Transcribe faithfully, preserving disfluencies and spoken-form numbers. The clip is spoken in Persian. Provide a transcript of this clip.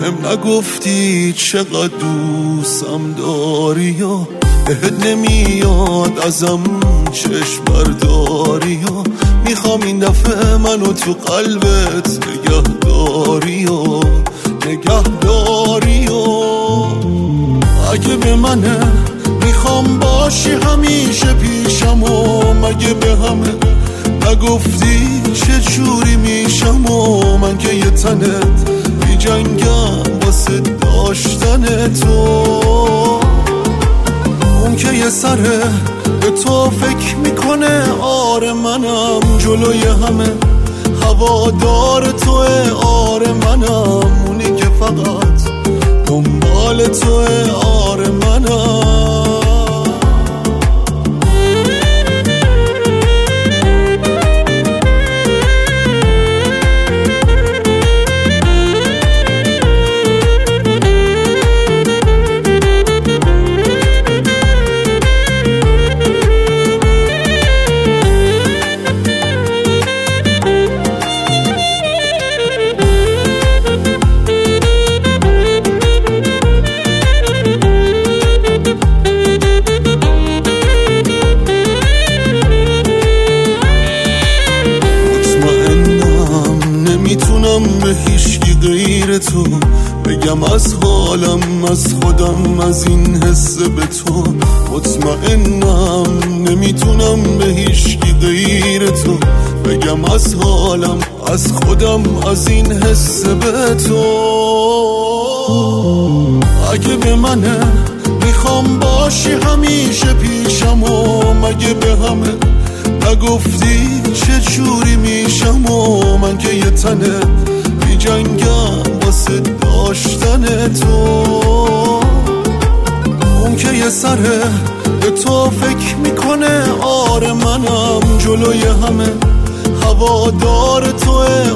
بهم نگفتی چقدر دوستم داری یا بهت نمیاد ازم چشم برداری یا میخوام این دفعه منو تو قلبت نگه داری یا نگه داری یا اگه به منه میخوام باشی همیشه پیشم و مگه به همه نگفتی چه جوری میشم و من که یه تنت بی جنگم واسه داشتن تو اون که یه سره به تو فکر میکنه آره منم جلوی همه هوادار توه آره منم اونی که فقط دنبال توه آره منم به هیچکی غیر تو بگم از حالم از خودم از این حس به تو مطمئنم نمیتونم به هیچکی غیر تو بگم از حالم از خودم از این حس به تو اگه به منه میخوام باشی همیشه پیشم و مگه به همه نگفتی چه جوری میشم و من که یه تنه بی جنگم واسه داشتن تو اون که یه سره به تو فکر میکنه آره منم جلوی همه هوادار توه